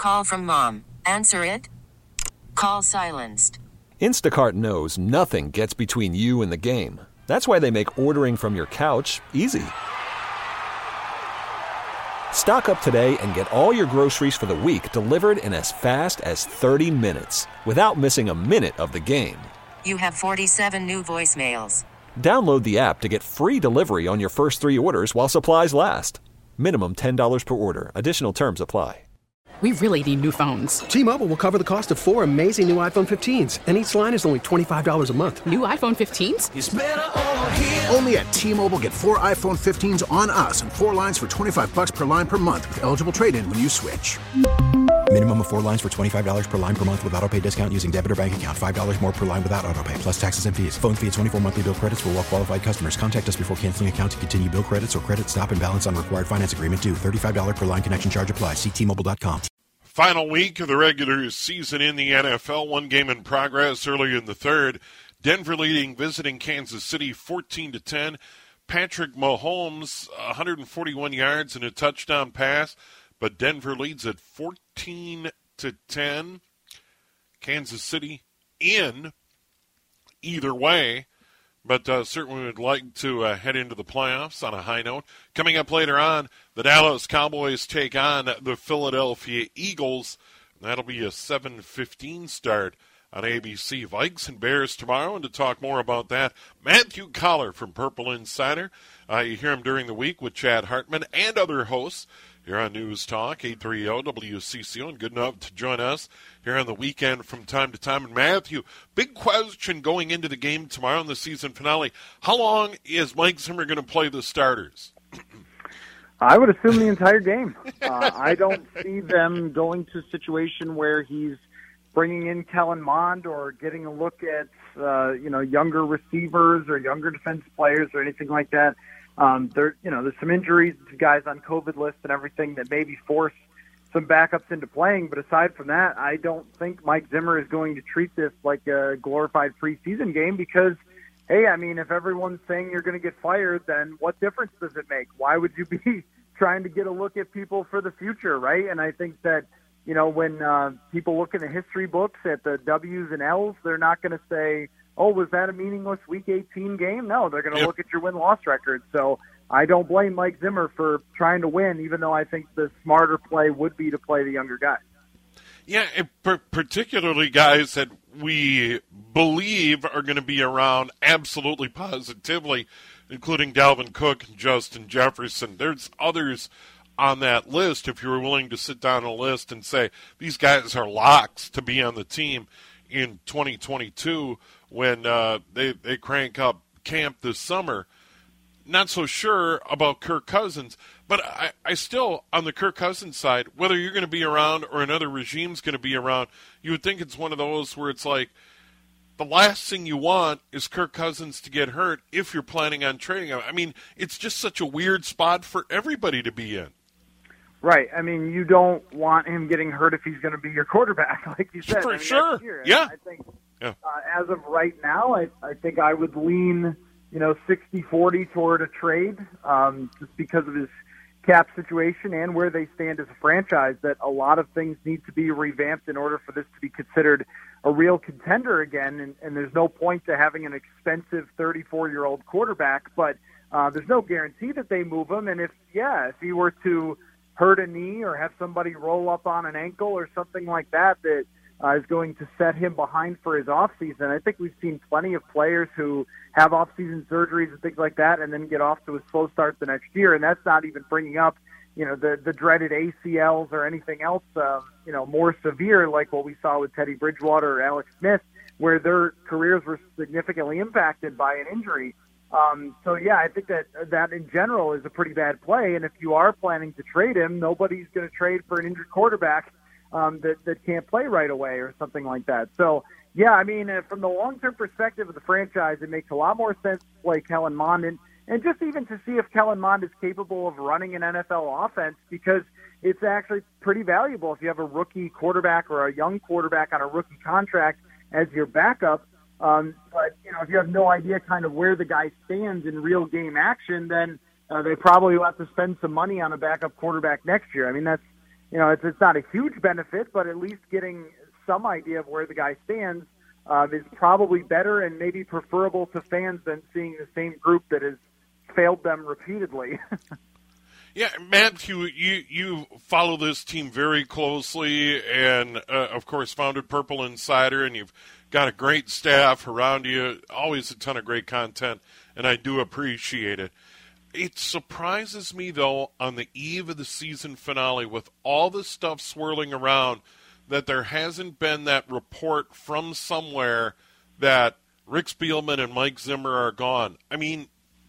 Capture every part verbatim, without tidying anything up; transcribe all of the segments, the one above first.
Call from mom. Answer it. Call silenced. Instacart knows nothing gets between you and the game. That's why they make ordering from your couch easy. Stock up today and get all your groceries for the week delivered in as fast as thirty minutes without missing a minute of the game. You have forty-seven new voicemails. Download the app to get free delivery on your first three orders while supplies last. Minimum ten dollars per order. Additional terms apply. We really need new phones. T-Mobile will cover the cost of four amazing new iPhone fifteens, and each line is only twenty-five dollars a month. New iPhone fifteens? It's better over here. Only at T-Mobile, get four iPhone fifteens on us and four lines for twenty-five bucks per line per month with eligible trade-in when you switch. Minimum of four lines for twenty-five dollars per line per month with autopay discount using debit or bank account. five dollars more per line without autopay, plus taxes and fees. Phone fee at twenty-four monthly bill credits for well-qualified customers. Contact us before canceling account to continue bill credits or credit stop and balance on required finance agreement due. thirty-five dollars per line connection charge applies. See T Mobile dot com. Final week of the regular season in the N F L. One game in progress early in the third. Denver leading visiting Kansas City fourteen to ten. Patrick Mahomes, one hundred forty-one yards and a touchdown pass, but Denver leads at fourteen to ten. Kansas City in either way, but uh, certainly would like to uh, head into the playoffs on a high note. Coming up later on, the Dallas Cowboys take on the Philadelphia Eagles. That'll be a seven fifteen start on A B C. Vikes and Bears tomorrow, and to talk more about that, Matthew Collar from Purple Insider. Uh, you hear him during the week with Chad Hartman and other hosts here on News Talk, eight thirty W C C O, and good enough to join us here on the weekend from time to time. And Matthew, big question going into the game tomorrow in the season finale. How long is Mike Zimmer going to play the starters? I would assume the entire game. Uh, I don't see them going to a situation where he's bringing in Kellen Mond or getting a look at, uh, you know, younger receivers or younger defense players or anything like that. Um, there, you know, there's some injuries to guys on COVID lists and everything that maybe force some backups into playing. But aside from that, I don't think Mike Zimmer is going to treat this like a glorified preseason game because, hey, I mean, if everyone's saying you're going to get fired, then what difference does it make? Why would you be trying to get a look at people for the future, right? And I think that, you know, when uh, people look in the history books at the W's and L's, they're not going to say, oh, was that a meaningless Week eighteen game? No, they're going to yep. look at your win-loss record. So I don't blame Mike Zimmer for trying to win, even though I think the smarter play would be to play the younger guys. Yeah, and per- particularly guys that we believe are going to be around absolutely positively, including Dalvin Cook and Justin Jefferson. There's others on that list, if you were willing to sit down a list and say, these guys are locks to be on the team in twenty twenty-two when uh, they, they crank up camp this summer. Not so sure about Kirk Cousins, but I, I still, on the Kirk Cousins side, whether you're going to be around or another regime's going to be around, you would think it's one of those where it's like, the last thing you want is Kirk Cousins to get hurt if you're planning on trading him. I mean, it's just such a weird spot for everybody to be in. Right. I mean, you don't want him getting hurt if he's going to be your quarterback, like you said. For I mean, sure. Year. Yeah. I think yeah. Uh, as of right now, I, I think I would lean, you know, sixty forty toward a trade um, just because of his cap situation and where they stand as a franchise, that a lot of things need to be revamped in order for this to be considered a real contender again. And, and there's no point to having an expensive thirty-four-year-old quarterback, but uh, there's no guarantee that they move him. And if, yeah, if he were to hurt a knee or have somebody roll up on an ankle or something like that that uh, is going to set him behind for his offseason. I think we've seen plenty of players who have offseason surgeries and things like that and then get off to a slow start the next year, and that's not even bringing up, you know, the, the dreaded A C Ls or anything else, um, you know, more severe like what we saw with Teddy Bridgewater or Alex Smith, where their careers were significantly impacted by an injury. Um, so, yeah, I think that that in general is a pretty bad play. And if you are planning to trade him, nobody's going to trade for an injured quarterback um, that, that can't play right away or something like that. So, yeah, I mean, uh, from the long-term perspective of the franchise, it makes a lot more sense to play Kellen Mond and, and just even to see if Kellen Mond is capable of running an N F L offense, because it's actually pretty valuable if you have a rookie quarterback or a young quarterback on a rookie contract as your backup. Um, but, you know, if you have no idea kind of where the guy stands in real game action, then uh, they probably will have to spend some money on a backup quarterback next year. I mean, that's you know, it's, it's not a huge benefit, but at least getting some idea of where the guy stands uh, is probably better and maybe preferable to fans than seeing the same group that has failed them repeatedly. Yeah, Matthew, you, you follow this team very closely and, uh, of course, founded Purple Insider, and you've got a great staff around you, always a ton of great content, and I do appreciate it. It surprises me, though, on the eve of the season finale, with all the stuff swirling around, that there hasn't been that report from somewhere that Rick Spielman and Mike Zimmer are gone. I mean,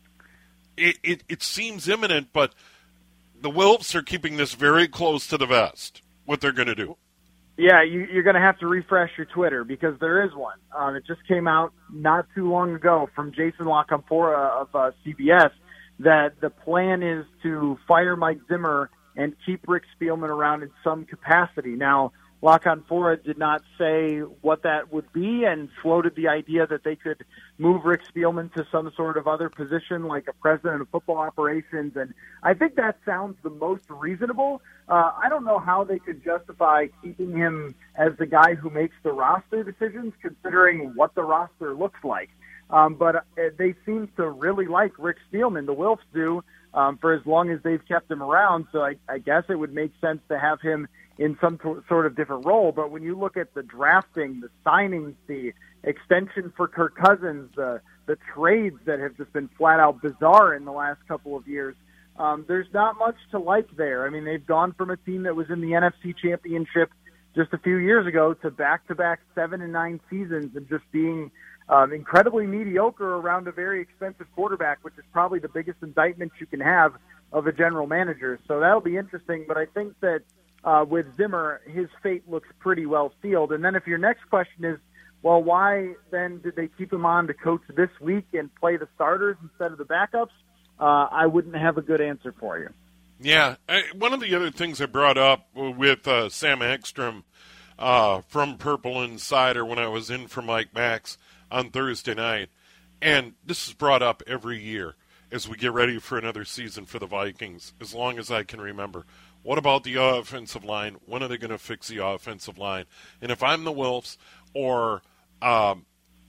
it, it, it seems imminent, but the Wilfs are keeping this very close to the vest, what they're going to do. Yeah, you, you're going to have to refresh your Twitter because there is one. Um, it just came out not too long ago from Jason La Canfora of uh, C B S that the plan is to fire Mike Zimmer and keep Rick Spielman around in some capacity. Now, La Canfora did not say what that would be and floated the idea that they could move Rick Spielman to some sort of other position like a president of football operations, and I think that sounds the most reasonable. Uh, I don't know how they could justify keeping him as the guy who makes the roster decisions, considering what the roster looks like. Um, but uh, they seem to really like Rick Spielman, the Wilfs do, um, for as long as they've kept him around, so I, I guess it would make sense to have him in some t- sort of different role. But when you look at the drafting, the signings, the extension for Kirk Cousins, the, the trades that have just been flat out bizarre in the last couple of years, um, there's not much to like there. I mean, they've gone from a team that was in the N F C Championship just a few years ago to back-to-back seven and nine seasons and just being um, incredibly mediocre around a very expensive quarterback, which is probably the biggest indictment you can have of a general manager. So that'll be interesting, but I think that Uh, with Zimmer, his fate looks pretty well sealed. And then if your next question is, well, why then did they keep him on to coach this week and play the starters instead of the backups? Uh, I wouldn't have a good answer for you. Yeah. I, one of the other things I brought up with uh, Sam Ekstrom uh, from Purple Insider when I was in for Mike Max on Thursday night, and this is brought up every year as we get ready for another season for the Vikings, as long as I can remember. What about the offensive line? When are they going to fix the offensive line? And if I'm the Wilfs or um,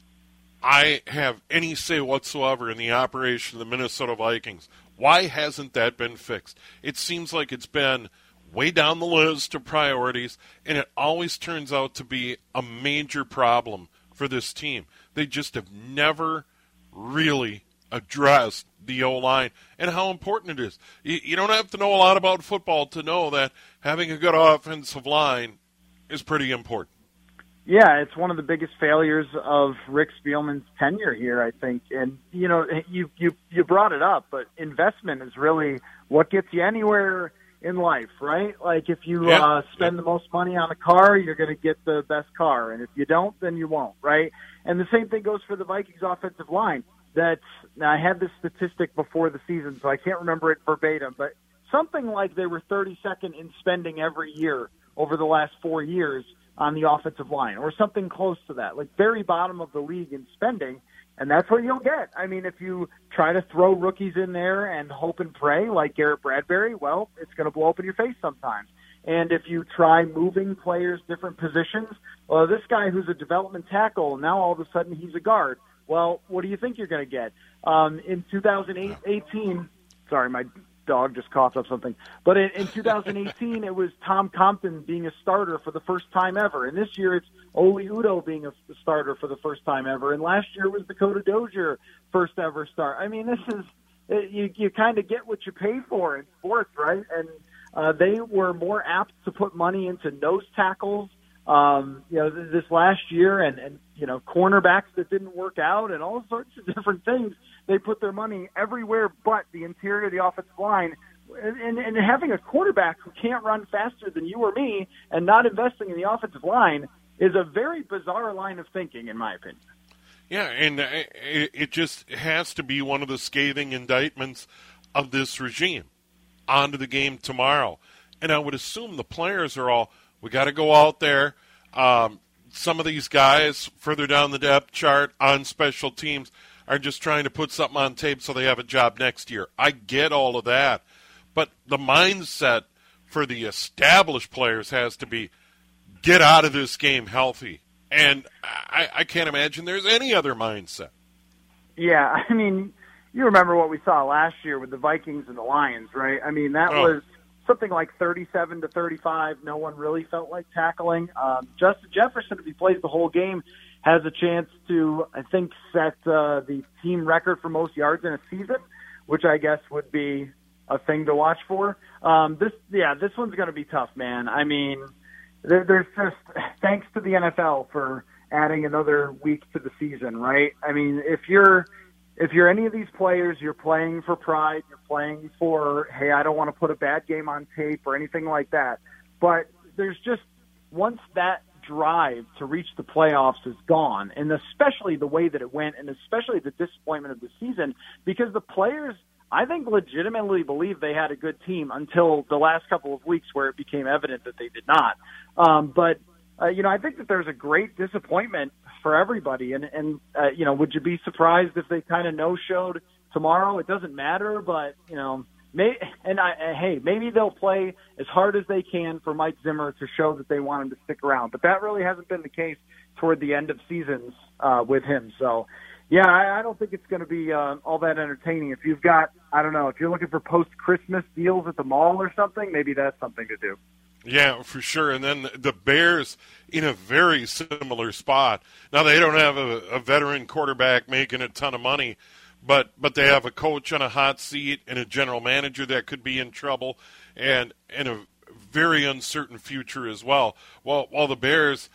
I have any say whatsoever in the operation of the Minnesota Vikings, why hasn't that been fixed? It seems like it's been way down the list of priorities, and it always turns out to be a major problem for this team. They just have never really addressed the O-line and how important it is. You, you don't have to know a lot about football to know that having a good offensive line is pretty important. Yeah, it's one of the biggest failures of Rick Spielman's tenure here, I think. And, you know, you, you, you brought it up, but investment is really what gets you anywhere in life, right? Like if you yeah. uh, spend the most money on a car, you're going to get the best car. And if you don't, then you won't, right? And the same thing goes for the Vikings offensive line. That now I had this statistic before the season, so I can't remember it verbatim, but something like they were thirty-second in spending every year over the last four years on the offensive line, or something close to that, like very bottom of the league in spending, and that's what you'll get. I mean, if you try to throw rookies in there and hope and pray like Garrett Bradbury, well, it's going to blow up in your face sometimes. And if you try moving players, different positions, well, this guy who's a development tackle, now all of a sudden he's a guard. Well, what do you think you're going to get? Um, in two thousand eighteen, sorry, my dog just coughed up something. But in, in two thousand eighteen, it was Tom Compton being a starter for the first time ever. And this year it's Oli Udoh being a starter for the first time ever. And last year was Dakota Dozier first ever start. I mean, this is, you, you kind of get what you pay for in sports, right? And uh, they were more apt to put money into nose tackles, Um, you know, this last year and, and, you know, cornerbacks that didn't work out and all sorts of different things. They put their money everywhere but the interior of the offensive line. And, and, and having a quarterback who can't run faster than you or me and not investing in the offensive line is a very bizarre line of thinking, in my opinion. Yeah, and it, it just has to be one of the scathing indictments of this regime onto the game tomorrow. And I would assume the players are all, we got to go out there. Um, some of these guys further down the depth chart on special teams are just trying to put something on tape so they have a job next year. I get all of that. But the mindset for the established players has to be get out of this game healthy. And I, I can't imagine there's any other mindset. Yeah, I mean, you remember what we saw last year with the Vikings and the Lions, right? I mean, that oh. was something like thirty-seven to thirty-five. No one really felt like tackling. Um, Justin Jefferson, if he plays the whole game, has a chance to, I think, set uh, the team record for most yards in a season, which I guess would be a thing to watch for. Um, this, yeah, this one's going to be tough, man. I mean, there, there's just, thanks to the N F L for adding another week to the season, right? I mean, if you're, if you're any of these players, you're playing for pride, you're playing for, hey, I don't want to put a bad game on tape or anything like that. But there's just, once that drive to reach the playoffs is gone, and especially the way that it went, and especially the disappointment of the season, because the players, I think, legitimately believe they had a good team until the last couple of weeks where it became evident that they did not. Um, but, uh, you know, I think that there's a great disappointment for everybody, and, and uh, you know, would you be surprised if they kind of no-showed tomorrow? It doesn't matter, but, you know, May, and I, uh, hey, maybe they'll play as hard as they can for Mike Zimmer to show that they want him to stick around. But that really hasn't been the case toward the end of seasons uh, with him. So, yeah, I, I don't think it's going to be uh, all that entertaining. If you've got, I don't know, if you're looking for post-Christmas deals at the mall or something, maybe that's something to do. Yeah, for sure. And then the Bears in a very similar spot. Now, they don't have a, a veteran quarterback making a ton of money, But but they have a coach on a hot seat and a general manager that could be in trouble, and and a very uncertain future as well. While while the Bears,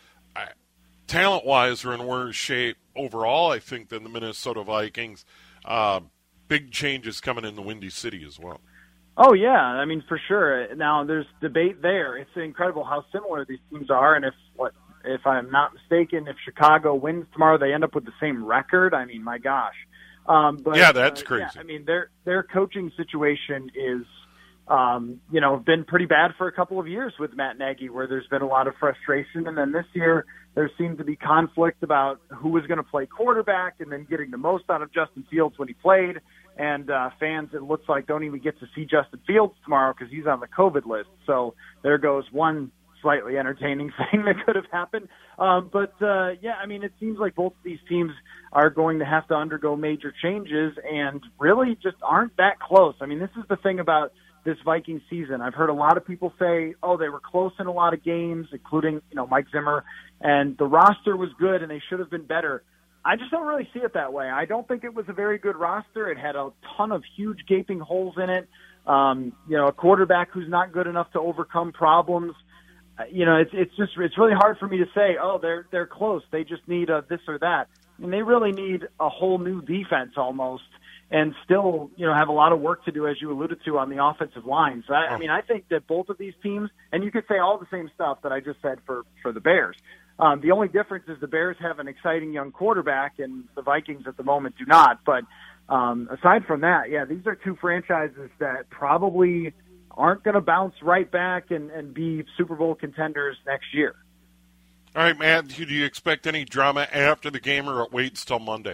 talent wise, are in worse shape overall, I think, than the Minnesota Vikings. Uh, big changes coming in the Windy City as well. Oh yeah, I mean for sure. Now there's debate there. It's incredible how similar these teams are, and if what if I'm not mistaken, if Chicago wins tomorrow, they end up with the same record. I mean, my gosh. Um, but, yeah, that's uh, crazy. Yeah, I mean, their their coaching situation is, um, you know, been pretty bad for a couple of years with Matt Nagy, where there's been a lot of frustration. And then this year, there seemed to be conflict about who was going to play quarterback and then getting the most out of Justin Fields when he played. And uh, fans, it looks like, don't even get to see Justin Fields tomorrow because he's on the COVID list. So there goes one slightly entertaining thing that could have happened. Um, but, uh, yeah, I mean, it seems like both of these teams are going to have to undergo major changes and really just aren't that close. I mean, this is the thing about this Viking season. I've heard a lot of people say, oh, they were close in a lot of games, including, you know, Mike Zimmer, and the roster was good and they should have been better. I just don't really see it that way. I don't think it was a very good roster. It had a ton of huge gaping holes in it. Um, you know, a quarterback who's not good enough to overcome problems. You know, it's it's just it's really hard for me to say, oh, they're they're close. They just need a this or that. I mean, they really need a whole new defense almost, and still, you know, have a lot of work to do, as you alluded to, on the offensive line. So, I, I mean, I think that both of these teams, and you could say all the same stuff that I just said for for the Bears. Um, the only difference is the Bears have an exciting young quarterback, and the Vikings at the moment do not. But um, aside from that, yeah, these are two franchises that probably aren't going to bounce right back and, and be Super Bowl contenders next year. All right, Matt, do you expect any drama after the game, or it waits till Monday?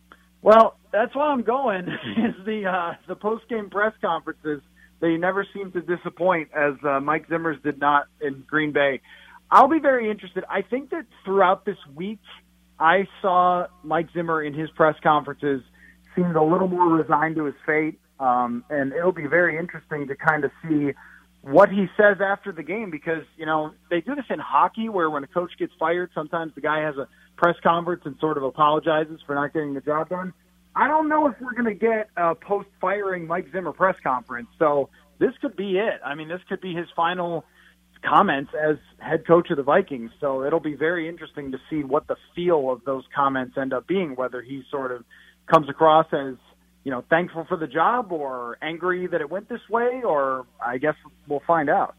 Well, that's why I'm going, is the uh, the post-game press conferences. They never seem to disappoint, as uh, Mike Zimmer's did not in Green Bay. I'll be very interested. I think that throughout this week, I saw Mike Zimmer in his press conferences seemed a little more resigned to his fate. Um, and it'll be very interesting to kind of see what he says after the game, because, you know, they do this in hockey where when a coach gets fired, sometimes the guy has a press conference and sort of apologizes for not getting the job done. I don't know if we're going to get a post-firing Mike Zimmer press conference. So this could be it. I mean, this could be his final comments as head coach of the Vikings. So it'll be very interesting to see what the feel of those comments end up being, whether he sort of comes across as, you know, thankful for the job or angry that it went this way, or I guess we'll find out.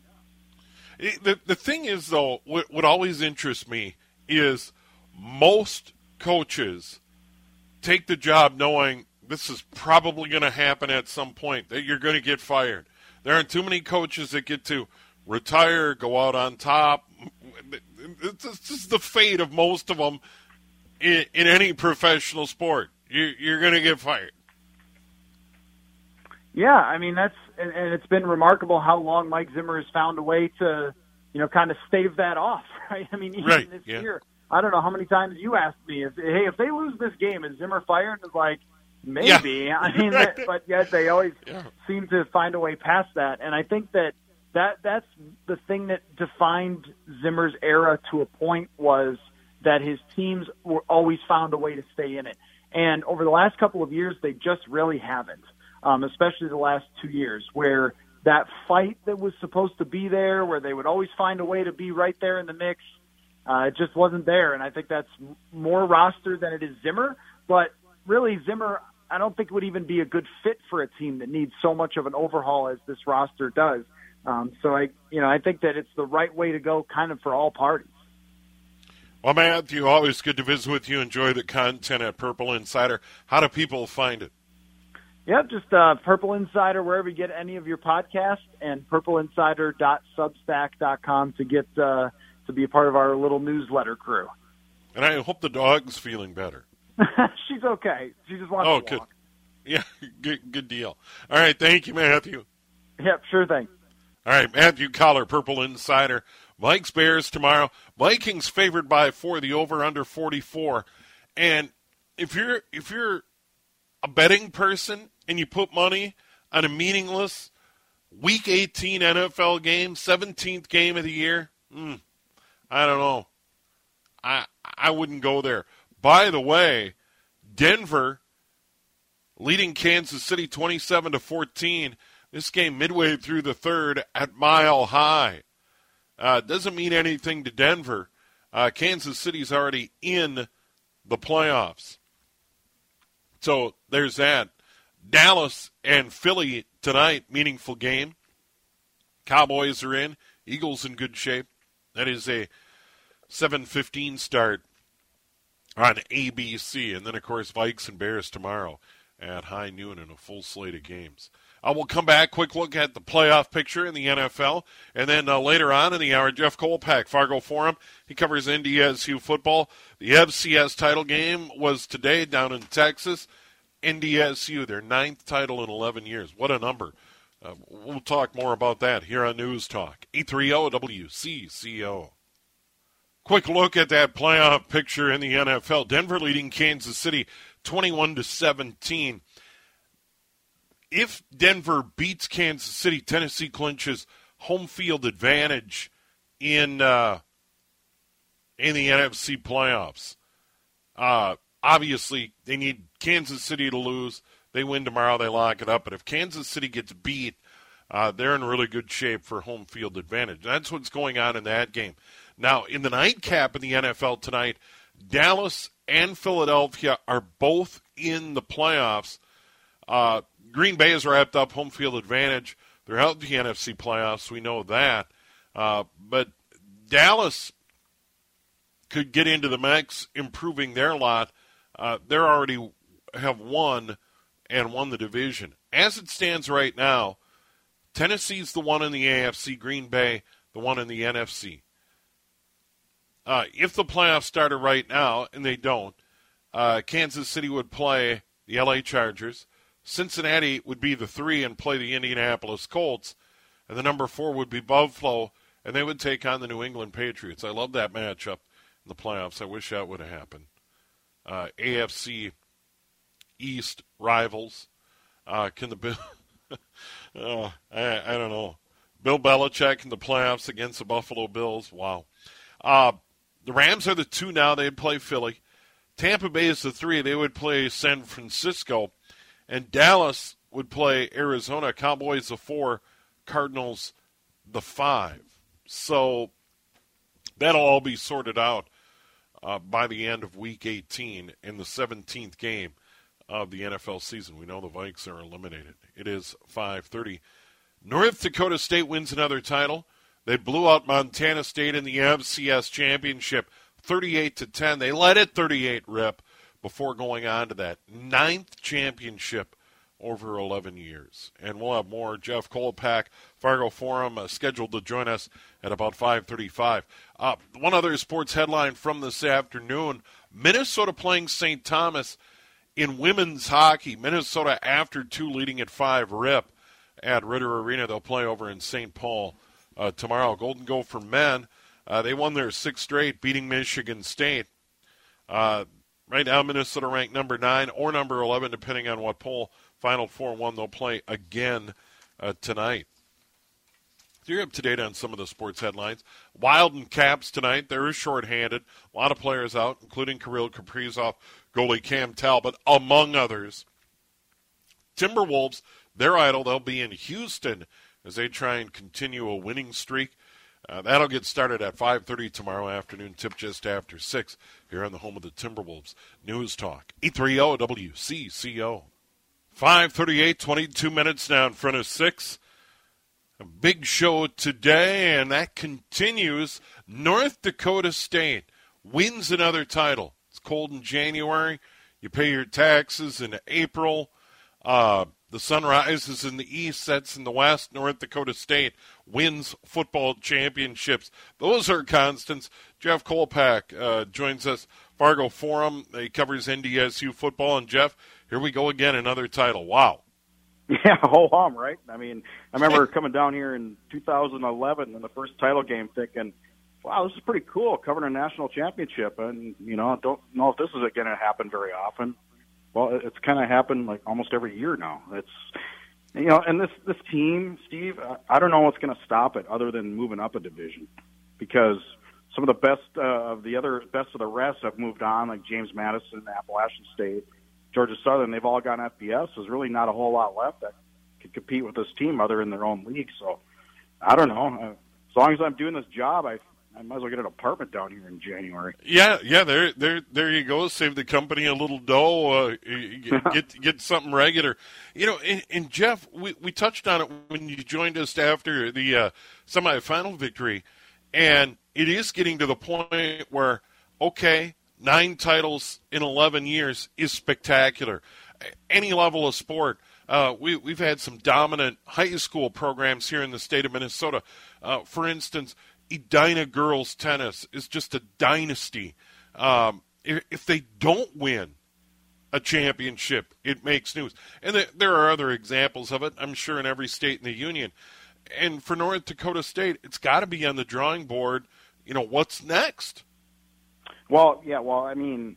The the thing is, though, what, what always interests me is most coaches take the job knowing this is probably going to happen at some point, that you're going to get fired. There aren't too many coaches that get to retire, go out on top. It's just the fate of most of them in, in any professional sport. You, you're going to get fired. Yeah, I mean, that's and, and it's been remarkable how long Mike Zimmer has found a way to, you know, kind of stave that off, right? I mean, even right, this yeah. year, I don't know how many times you asked me, if, hey, if they lose this game, is Zimmer fired? It's like, maybe. Yeah. I mean, that, but yet they always yeah. seem to find a way past that. And I think that, that that's the thing that defined Zimmer's era to a point, was that his teams were always found a way to stay in it. And over the last couple of years, they just really haven't, um, especially the last two years, where that fight that was supposed to be there, where they would always find a way to be right there in the mix, uh, it just wasn't there. And I think that's more roster than it is Zimmer. But really, Zimmer, I don't think would even be a good fit for a team that needs so much of an overhaul as this roster does. Um, so I, you know, I think that it's the right way to go, kind of for all parties. Well, Matthew, always good to visit with you. Enjoy the content at Purple Insider. How do people find it? Yep, just uh, Purple Insider wherever you get any of your podcasts, and purple insider dot substack dot com to get uh, to be a part of our little newsletter crew. And I hope the dog's feeling better. She's okay. She just wants oh, to good. walk. Yeah, good, good deal. All right, thank you, Matthew. Yep, sure thing. All right, Matthew Collar, Purple Insider. Vikes Bears tomorrow. Vikings favored by four. The over under forty-four. And if you're if you're a betting person and you put money on a meaningless Week eighteen N F L game, seventeenth game of the year, mm, I don't know. I I wouldn't go there. By the way, Denver leading Kansas City twenty-seven to fourteen. This game midway through the third at Mile High. Uh, doesn't mean anything to Denver. Uh, Kansas City's already in the playoffs. So there's that. Dallas and Philly tonight, meaningful game. Cowboys are in. Eagles in good shape. That is a seven fifteen start on A B C. And then, of course, Vikes and Bears tomorrow at high noon in a full slate of games. Uh, we'll come back, quick look at the playoff picture in the N F L, and then uh, later on in the hour, Jeff Kolpak, Fargo Forum. He covers N D S U football. The F C S title game was today down in Texas. N D S U, their ninth title in eleven years. What a number. Uh, we'll talk more about that here on News Talk. eight thirty W C C O. Quick look at that playoff picture in the N F L. Denver leading Kansas City twenty-one to seventeen. If Denver beats Kansas City, Tennessee clinches home field advantage in uh, in the N F C playoffs. Uh, obviously, they need Kansas City to lose. They win tomorrow, they lock it up. But if Kansas City gets beat, uh, they're in really good shape for home field advantage. That's what's going on in that game. Now, in the nightcap in the N F L tonight, Dallas and Philadelphia are both in the playoffs. Uh, Green Bay has wrapped up home field advantage. They're out in the N F C playoffs. We know that. Uh, but Dallas could get into the mix, improving their lot. Uh, they already have won and won the division. As it stands right now, Tennessee's the one in the A F C, Green Bay the one in the N F C. Uh, if the playoffs started right now, and they don't, uh, Kansas City would play the L A Chargers. Cincinnati would be the three and play the Indianapolis Colts. And the number four would be Buffalo, and they would take on the New England Patriots. I love that matchup in the playoffs. I wish that would have happened. Uh, A F C East rivals. Uh, can the Bill? oh, I, I don't know. Bill Belichick in the playoffs against the Buffalo Bills. Wow. Uh, the Rams are the two now. They'd play Philly. Tampa Bay is the three. They would play San Francisco. And Dallas would play Arizona. Cowboys the four. Cardinals the five. So that'll all be sorted out uh, by the end of Week eighteen in the seventeenth game of the N F L season. We know the Vikes are eliminated. It is five thirty. North Dakota State wins another title. They blew out Montana State in the F C S championship thirty-eight to ten. They led it thirty-eight rip before going on to that ninth championship over eleven years. And we'll have more. Jeff Kolpak, Fargo Forum, uh, scheduled to join us at about five thirty-five. Uh, one other sports headline from this afternoon, Minnesota playing Saint Thomas in women's hockey. Minnesota after two leading at five rip. at Ritter Arena. They'll play over in Saint Paul uh, tomorrow. Golden Gopher men, uh, they won their sixth straight, beating Michigan State. Uh, right now, Minnesota ranked number nine or number eleven, depending on what poll. Final four one, they'll play again uh, tonight. So you're up to date on some of the sports headlines. Wild and Caps tonight. They're shorthanded. A lot of players out, including Kirill Kaprizov, goalie Cam Talbot, among others. Timberwolves, they're idle. They'll be in Houston as they try and continue a winning streak. Uh, that'll get started at five thirty tomorrow afternoon, tip just after six, here on the home of the Timberwolves. News Talk, eight thirty W C C O. five thirty-eight, twenty-two minutes now in front of six. A big show today, and that continues. North Dakota State wins another title. It's cold in January. You pay your taxes in April. Uh, the sun rises in the east, sets in the west. North Dakota State wins football championships. Those are constants. Jeff Kolpak uh, joins us. Fargo Forum. He covers N D S U football. And, Jeff, here we go again, another title. Wow. Yeah, ho hum, right? I mean, I remember coming down here in two thousand eleven in the first title game thinking, wow, this is pretty cool, covering a national championship. And, you know, I don't know if this is going to happen very often. Well, it's kind of happened like almost every year now. It's, you know, and this, this team, Steve, I don't know what's going to stop it other than moving up a division, because some of the best uh, of the other best of the rest have moved on, like James Madison, Appalachian State, Georgia Southern. They've all gone F B S. There's really not a whole lot left that could compete with this team other in their own league. So I don't know. Uh, as long as I'm doing this job, I I might as well get an apartment down here in January. Yeah, yeah. There, there, there you go. Save the company a little dough. Uh, get, get get something regular. You know, and, and Jeff, we, we touched on it when you joined us after the uh, semifinal victory, and it is getting to the point where, okay, nine titles in eleven years is spectacular. Any level of sport. Uh, we, we've had some dominant high school programs here in the state of Minnesota. Uh, for instance, Edina girls tennis is just a dynasty. Um, if, if they don't win a championship, it makes news. And th- there are other examples of it, I'm sure, in every state in the union. And for North Dakota State, it's got to be on the drawing board. You know, what's next? Well, yeah, well, I mean,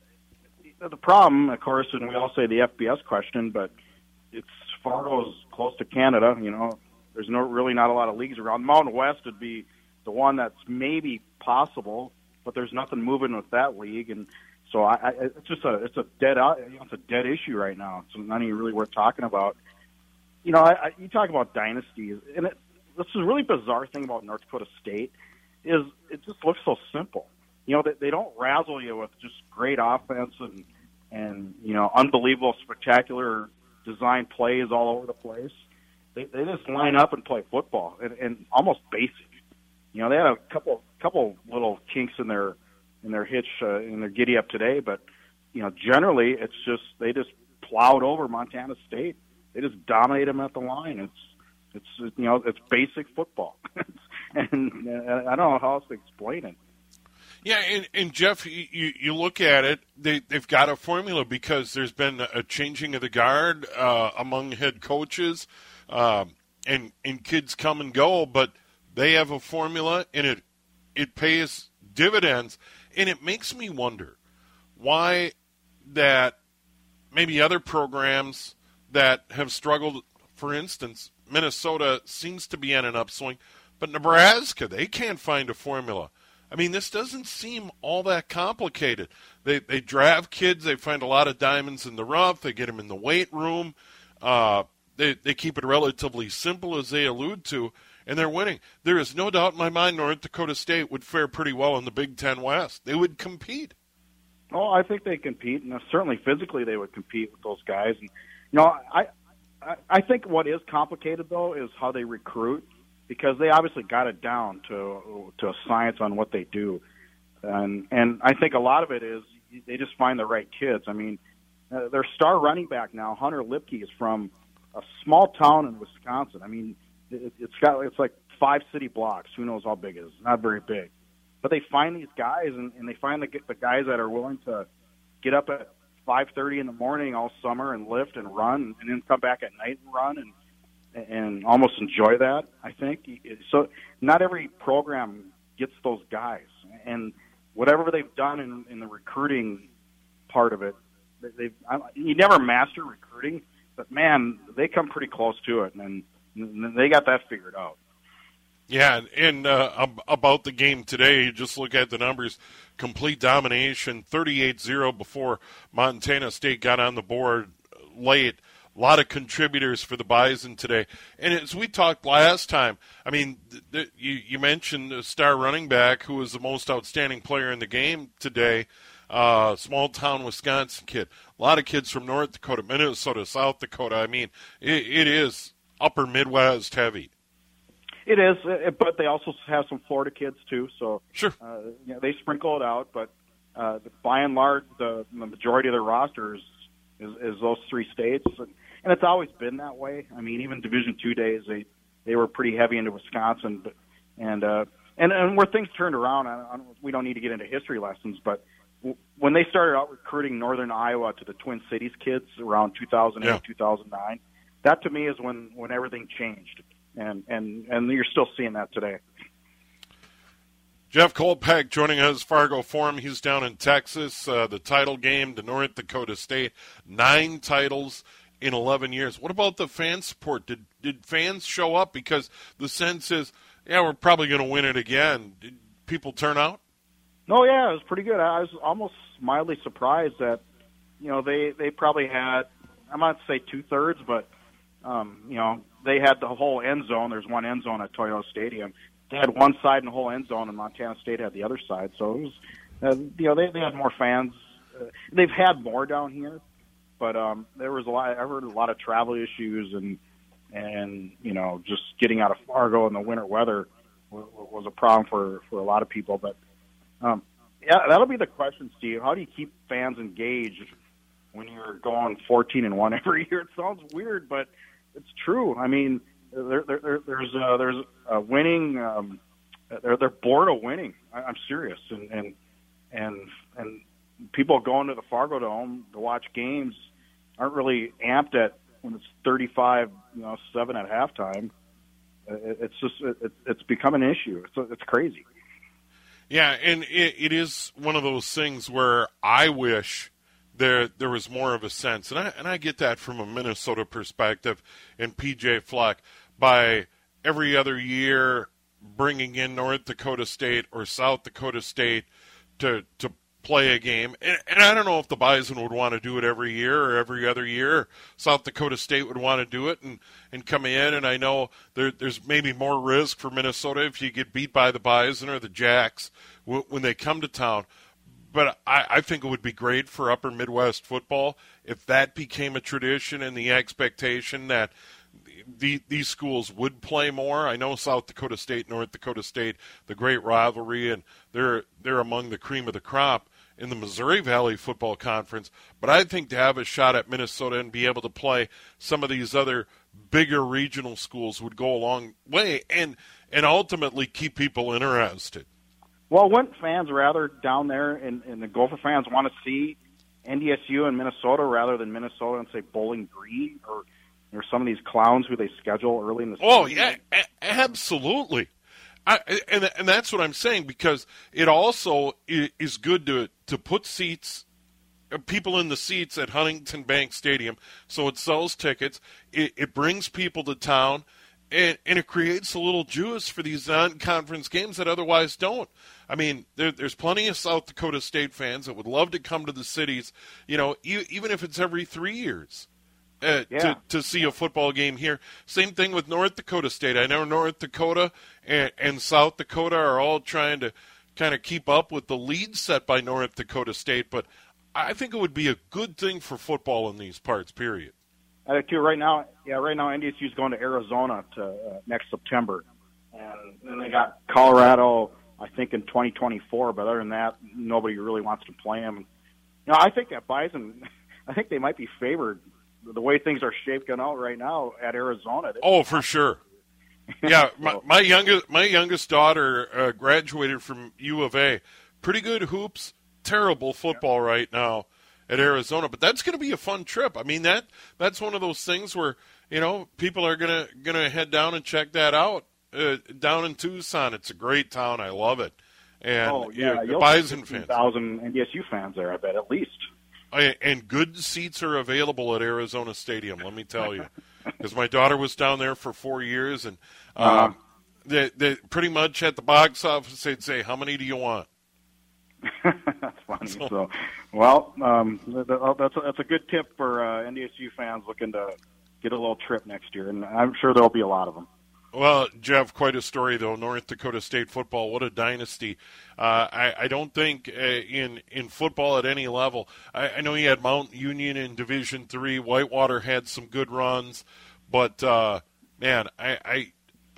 the problem, of course, and we all say the F B S question, but it's Fargo's close to Canada. You know, there's no really not a lot of leagues around. Mountain West would be the one that's maybe possible, but there's nothing moving with that league, and so I, I it's just a it's a dead you know, it's a dead issue right now. It's not even really worth talking about. You know, I, I, you talk about dynasties, and it, this is a really bizarre thing about North Dakota State is it just looks so simple. You know, they, they don't razzle you with just great offense and and you know unbelievable, spectacular design plays all over the place. They they just line up and play football, and, and almost basic. You know, they had a couple couple little kinks in their in their hitch uh, in their giddy up today, but you know, generally it's just they just plowed over Montana State. They just dominate them at the line. It's it's you know it's basic football, and uh, I don't know how else to explain it. Yeah, and, and Jeff, you, you look at it, they, they've got a formula because there's been a changing of the guard uh, among head coaches, um, and and kids come and go, but they have a formula, and it it pays dividends, and it makes me wonder why that maybe other programs that have struggled, for instance, Minnesota seems to be on an upswing, but Nebraska, they can't find a formula. I mean, this doesn't seem all that complicated. They they draft kids, they find a lot of diamonds in the rough, they get them in the weight room, uh, they they keep it relatively simple, as they allude to, and they're winning. There is no doubt in my mind North Dakota State would fare pretty well in the Big Ten West. They would compete. Oh, I think they compete, and certainly physically they would compete with those guys. And you know, I I, I think what is complicated though is how they recruit, because they obviously got it down to to a science on what they do, and and I think a lot of it is they just find the right kids. I mean, uh, their star running back now, Hunter Lipke, is from a small town in Wisconsin. I mean, it, it's got it's like five city blocks. Who knows how big it is? Not very big, but they find these guys, and, and they find the the guys that are willing to get up at five thirty in the morning all summer and lift and run, and then come back at night and run. And and almost enjoy that. I think so. Not every program gets those guys, and whatever they've done in, in the recruiting part of it, they've I, you never master recruiting, but man, they come pretty close to it, and, and they got that figured out. Yeah, and uh, about the game today, just look at the numbers. Complete domination, thirty-eight zero before Montana State got on the board late. A lot of contributors for the Bison today. And as we talked last time, I mean, th- th- you, you mentioned the star running back who was the most outstanding player in the game today, uh, small-town Wisconsin kid. A lot of kids from North Dakota, Minnesota, South Dakota. I mean, it, it is upper Midwest heavy. It is, but they also have some Florida kids too. So sure, uh, you know, they sprinkle it out. But uh, by and large, the, the majority of their rosters is, is those three states, and it's always been that way. I mean, even Division Two days, they they were pretty heavy into Wisconsin, but and uh, and and where things turned around, I, I, we don't need to get into history lessons, but w- when they started out recruiting Northern Iowa to the Twin Cities kids around two thousand eight, yeah. two thousand nine, that to me is when when everything changed. And, and and you're still seeing that today. Jeff Kolpack joining us, Fargo Forum. He's down in Texas. Uh, the title game to North Dakota State. Nine titles in eleven years. What about the fan support? Did did fans show up? Because the sense is, yeah, we're probably going to win it again. Did people turn out? No, yeah, it was pretty good. I was almost mildly surprised that, you know, they, they probably had, I'm not to say two-thirds, but, um, you know, they had the whole end zone. There's one end zone at Toyota Stadium. They had one side in the whole end zone, and Montana State had the other side. So it was, uh, you know, they, they had more fans. Uh, they've had more down here, but um, there was a lot. I heard a lot of travel issues, and and you know, just getting out of Fargo in the winter weather was, was a problem for, for a lot of people. But um, yeah, that'll be the question, Steve. How do you keep fans engaged when you're going fourteen and one every year? It sounds weird, but it's true. I mean, there, there, there's uh, there's uh, winning. Um, they're they're bored of winning. I, I'm serious, and and and and people going to the Fargo Dome to watch games aren't really amped at when it's thirty-five, you know, seven at halftime. It, it's just it, it's become an issue. It's it's crazy. Yeah, and it, it is one of those things where I wish there there was more of a sense, and I and I get that from a Minnesota perspective, and P J Fleck, by every other year bringing in North Dakota State or South Dakota State to to play a game, and, and I don't know if the Bison would want to do it every year or every other year. South Dakota State would want to do it and, and come in, and I know there, there's maybe more risk for Minnesota if you get beat by the Bison or the Jacks w- when they come to town. But I, I think it would be great for Upper Midwest football if that became a tradition and the expectation that the, these schools would play more. I know South Dakota State, North Dakota State, the great rivalry, and they're they're among the cream of the crop in the Missouri Valley Football Conference. But I think to have a shot at Minnesota and be able to play some of these other bigger regional schools would go a long way and and ultimately keep people interested. Well, wouldn't fans rather down there, and, and the Gopher fans want to see N D S U and Minnesota rather than Minnesota and, say, Bowling Green or, or some of these clowns who they schedule early in the season? Oh, yeah, a- absolutely. I, and, and that's what I'm saying, because it also is good to, to put seats, people in the seats at Huntington Bank Stadium, so it sells tickets, it, it brings people to town, And, and it creates a little juice for these non-conference games that otherwise don't. I mean, there, there's plenty of South Dakota State fans that would love to come to the cities, you know, e- even if it's every three years uh, yeah. to, to see a football game here. Same thing with North Dakota State. I know North Dakota and, and South Dakota are all trying to kind of keep up with the lead set by North Dakota State, but I think it would be a good thing for football in these parts, period. I think too. Right now, yeah, right now N D S U is going to Arizona to uh, next September, and then they got Colorado, I think, in twenty twenty-four. But other than that, nobody really wants to play them. You know, I think that Bison, I think they might be favored the way things are shaping out right now at Arizona. Oh, for sure. Yeah, my, my youngest my youngest daughter uh, graduated from U of A. Pretty good hoops, terrible football yeah. right now. at Arizona. But that's going to be a fun trip. I mean, that that's one of those things where, you know, people are going to going to head down and check that out uh, down in Tucson. It's a great town. I love it. And oh, yeah, you know, you'll Bison fifteen fans. thousand N D S U fans there, I bet, at least. And good seats are available at Arizona Stadium, let me tell you. Because my daughter was down there for four years, and um, uh-huh. they, they pretty much at the box office, they'd say, how many do you want? That's funny. So, so well, um, that's, a, that's a good tip for uh, N D S U fans looking to get a little trip next year, and I'm sure there'll be a lot of them. Well, Jeff, quite a story, though. North Dakota State football, what a dynasty. Uh, I, I don't think uh, in in football at any level. I, I know you had Mount Union in Division three. Whitewater had some good runs. But, uh, man, I, I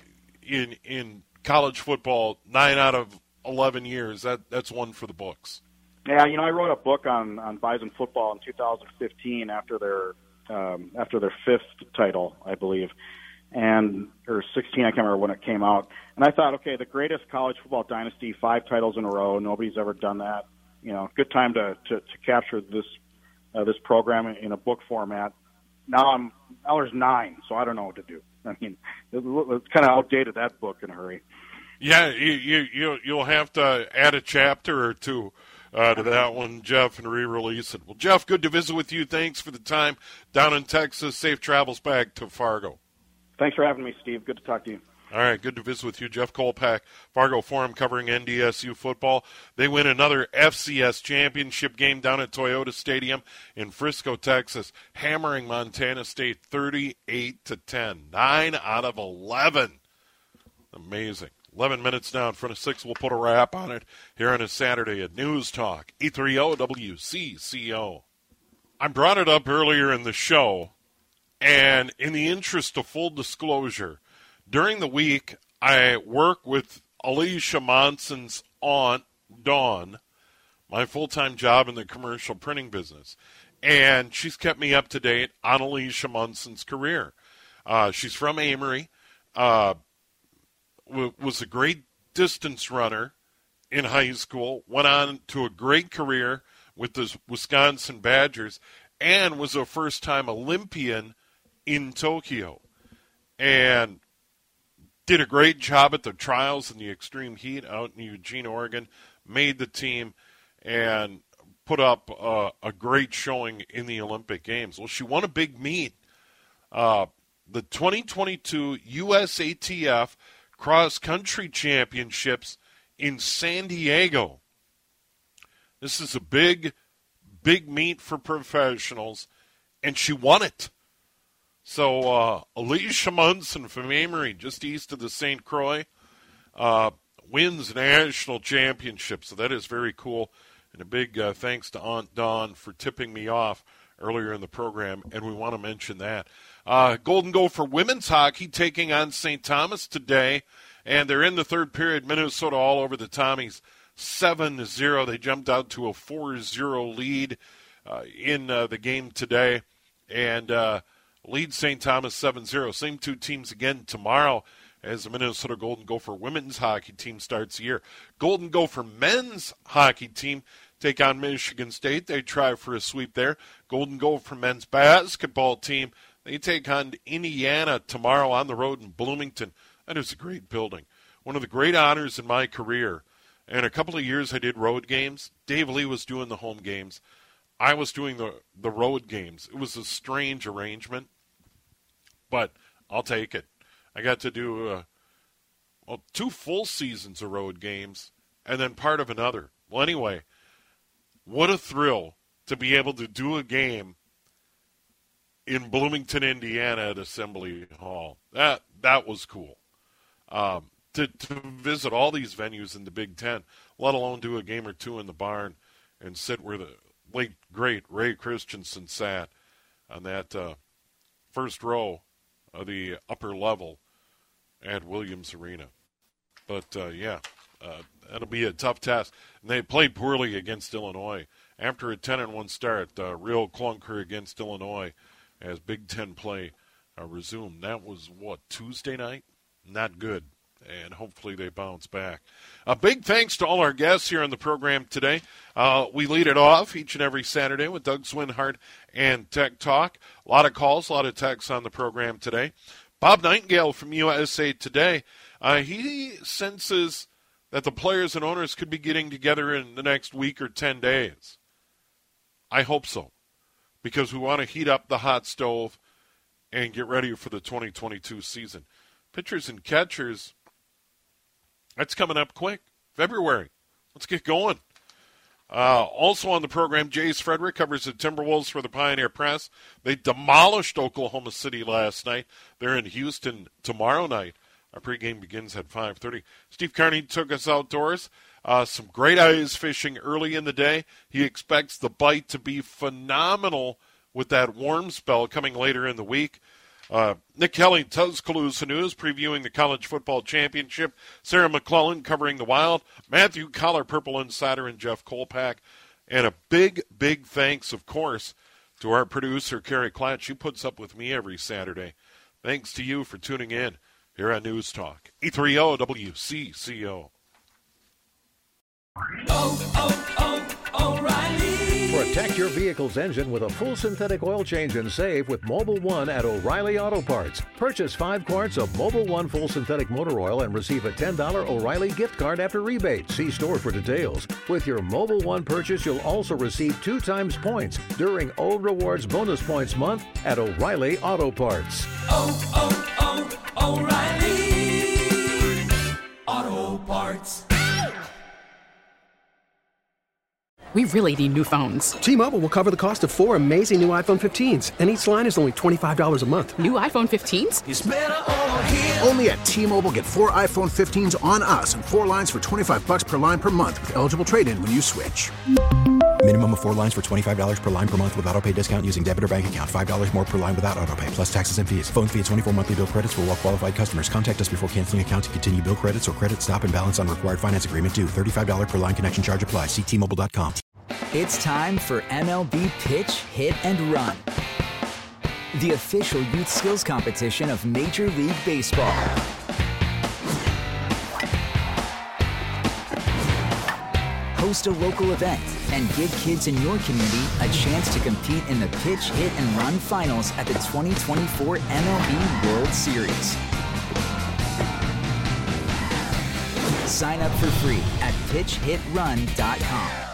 in in college football, nine out of eleven years, that that's one for the books. Yeah, you know, I wrote a book on, on Bison football in two thousand fifteen after their um, after their fifth title, I believe. And or sixteen, I can't remember when it came out. And I thought, okay, the greatest college football dynasty, five titles in a row. Nobody's ever done that. You know, good time to to, to capture this uh, this program in a book format. Now I'm now there's nine, so I don't know what to do. I mean, it, it's kind of outdated, that book, in a hurry. Yeah, you you you you'll have to add a chapter or two uh, to that one, Jeff, and re-release it. Well, Jeff, good to visit with you. Thanks for the time down in Texas. Safe travels back to Fargo. Thanks for having me, Steve. Good to talk to you. All right, good to visit with you. Jeff Kolpak, Fargo Forum, covering N D S U football. They win another F C S championship game down at Toyota Stadium in Frisco, Texas, hammering Montana State thirty-eight to ten. Nine out of eleven. Amazing. eleven minutes now in front of six. We'll put a wrap on it here on a Saturday at News Talk, E thirty W C C O. I brought it up earlier in the show. And in the interest of full disclosure, during the week, I work with Alicia Monson's aunt, Dawn, my full-time job in the commercial printing business. And she's kept me up to date on Alicia Monson's career. Uh, she's from Amory, uh, w- was a great distance runner in high school, went on to a great career with the Wisconsin Badgers, and was a first-time Olympian in Tokyo, and did a great job at the trials in the extreme heat out in Eugene, Oregon, made the team, and put up uh, a great showing in the Olympic Games. Well, she won a big meet, uh, the twenty twenty-two U S A T F Cross Country Championships in San Diego. This is a big, big meet for professionals, and she won it. So uh, Alicia Monson from Amory, just east of the Saint Croix, uh, wins national championship. So that is very cool. And a big uh, thanks to Aunt Dawn for tipping me off earlier in the program, and we want to mention that. Uh, Golden Gopher women's hockey taking on Saint Thomas today, and they're in the third period. Minnesota all over the Tommies, seven to zero. They jumped out to a four zero lead uh, in uh, the game today, and uh, lead Saint Thomas seven zero. Same two teams again tomorrow as the Minnesota Golden Gopher women's hockey team starts the year. Golden Gopher men's hockey team take on Michigan State. They try for a sweep there. Golden Gopher men's basketball team, they take on Indiana tomorrow on the road in Bloomington. That is a great building. One of the great honors in my career. And a couple of years I did road games. Dave Lee was doing the home games. I was doing the, the road games. It was a strange arrangement, but I'll take it. I got to do uh, well, two full seasons of road games and then part of another. Well, anyway, what a thrill to be able to do a game in Bloomington, Indiana at Assembly Hall. That that was cool. Um, to, to visit all these venues in the Big Ten, let alone do a game or two in the barn and sit where the late, great Ray Christensen sat on that uh, first row of the upper level at Williams Arena. But, uh, yeah, uh, that'll be a tough task. And they played poorly against Illinois. After a ten and one start, uh, real clunker against Illinois as Big Ten play uh, resumed. That was, what, Tuesday night? Not good and hopefully they bounce back. A big thanks to all our guests here on the program today. Uh, we lead it off each and every Saturday with Doug Swinhart and Tech Talk. A lot of calls, a lot of texts on the program today. Bob Nightingale from U S A Today, uh, he senses that the players and owners could be getting together in the next week or ten days. I hope so, because we want to heat up the hot stove and get ready for the twenty twenty-two season. Pitchers and catchers, that's coming up quick. February. Let's get going. Uh, also on the program, Jace Frederick covers the Timberwolves for the Pioneer Press. They demolished Oklahoma City last night. They're in Houston tomorrow night. Our pregame begins at five thirty. Steve Carney took us outdoors. Uh, some great ice fishing early in the day. He expects the bite to be phenomenal with that warm spell coming later in the week. Uh, Nick Kelly, Tuscaloosa News, previewing the College Football Championship. Sarah McClellan covering the Wild. Matthew Collar, Purple Insider, and Jeff Kolpak. And a big, big thanks, of course, to our producer, Carrie Klatt. She puts up with me every Saturday. Thanks to you for tuning in here on News Talk. E thirty W C C O. Oh, oh, oh, O'Reilly. Protect your vehicle's engine with a full synthetic oil change and save with Mobil one at O'Reilly Auto Parts. Purchase five quarts of Mobil one full synthetic motor oil and receive a ten dollars O'Reilly gift card after rebate. See store for details. With your Mobil one purchase, you'll also receive two times points during O Rewards Bonus Points Month at O'Reilly Auto Parts. Oh, oh, oh, O'Reilly Auto Parts. We really need new phones. T-Mobile will cover the cost of four amazing new iPhone fifteens, and each line is only twenty-five dollars a month. New iPhone fifteens? It's better over here. Only at T-Mobile, get four iPhone fifteens on us and four lines for twenty-five bucks per line per month with eligible trade-in when you switch. Minimum of four lines for twenty-five dollars per line per month with autopay discount using debit or bank account. five dollars more per line without autopay, plus taxes and fees. Phone fee at twenty-four monthly bill credits for well-qualified customers. Contact us before canceling account to continue bill credits or credit stop and balance on required finance agreement due. thirty-five dollars per line connection charge applies. See T Mobile dot com. It's time for M L B Pitch, Hit, and Run, the official youth skills competition of Major League Baseball. Host a local event and give kids in your community a chance to compete in the Pitch, Hit, and Run finals at the twenty twenty-four M L B World Series. Sign up for free at pitch hit run dot com.